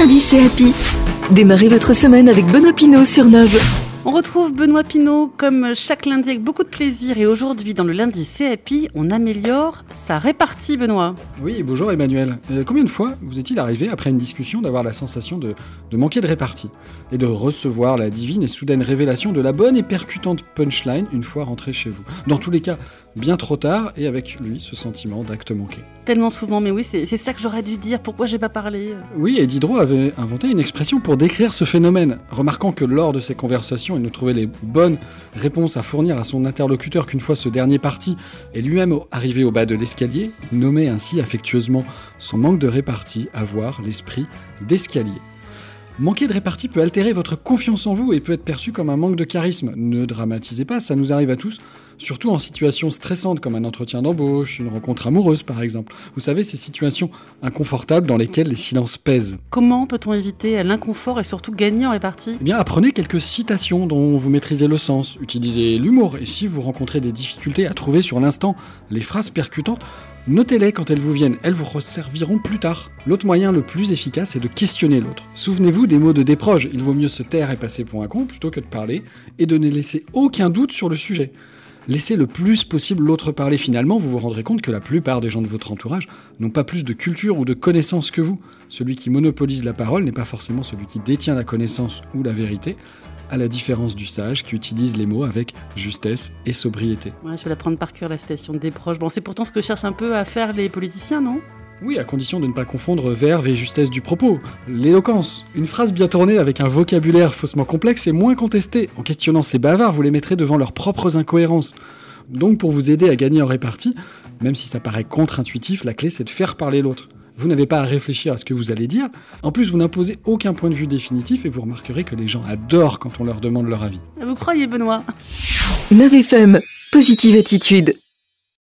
lundi, c'est Happy. Démarrez votre semaine avec Benoît Pinault sur Nove. On retrouve Benoît Pinault comme chaque lundi avec beaucoup de plaisir et aujourd'hui dans le lundi c'est Happy, on améliore sa répartie Benoît. Oui, bonjour Emmanuel. Combien de fois vous est-il arrivé après une discussion d'avoir la sensation de manquer de répartie et de recevoir la divine et soudaine révélation de la bonne et percutante punchline une fois rentré chez vous? Dans tous les cas, bien trop tard et avec lui ce sentiment d'acte manqué. Tellement souvent, mais oui, c'est ça que j'aurais dû dire, pourquoi j'ai pas parlé? Oui, et Diderot avait inventé une expression pour décrire ce phénomène, remarquant que lors de ces conversations, il ne trouvait les bonnes réponses à fournir à son interlocuteur qu'une fois ce dernier parti et lui-même arrivé au bas de l'escalier, il nommait ainsi affectueusement son manque de répartie avoir l'esprit d'escalier. Manquer de répartie peut altérer votre confiance en vous et peut être perçu comme un manque de charisme. Ne dramatisez pas, ça nous arrive à tous, surtout en situations stressantes comme un entretien d'embauche, une rencontre amoureuse par exemple. Vous savez, ces situations inconfortables dans lesquelles les silences pèsent. Comment peut-on éviter l'inconfort et surtout gagner en répartie? Eh bien, apprenez quelques citations dont vous maîtrisez le sens, utilisez l'humour et si vous rencontrez des difficultés à trouver sur l'instant les phrases percutantes, notez-les quand elles vous viennent, elles vous resserviront plus tard. L'autre moyen le plus efficace est de questionner l'autre. Souvenez-vous des mots de Desproges, il vaut mieux se taire et passer pour un con plutôt que de parler et de ne laisser aucun doute sur le sujet. Laissez le plus possible l'autre parler, finalement vous vous rendrez compte que la plupart des gens de votre entourage n'ont pas plus de culture ou de connaissances que vous. Celui qui monopolise la parole n'est pas forcément celui qui détient la connaissance ou la vérité, à la différence du sage qui utilise les mots avec justesse et sobriété. Ouais, je vais la prendre par cœur la citation des proches. Bon, c'est pourtant ce que cherchent un peu à faire les politiciens, non? Oui, à condition de ne pas confondre verve et justesse du propos. L'éloquence. Une phrase bien tournée avec un vocabulaire faussement complexe est moins contestée. En questionnant ces bavards, vous les mettrez devant leurs propres incohérences. Donc pour vous aider à gagner en répartie, même si ça paraît contre-intuitif, la clé c'est de faire parler l'autre. Vous n'avez pas à réfléchir à ce que vous allez dire. En plus, vous n'imposez aucun point de vue définitif et vous remarquerez que les gens adorent quand on leur demande leur avis. Vous croyez Benoît? Nove FM, positive attitude.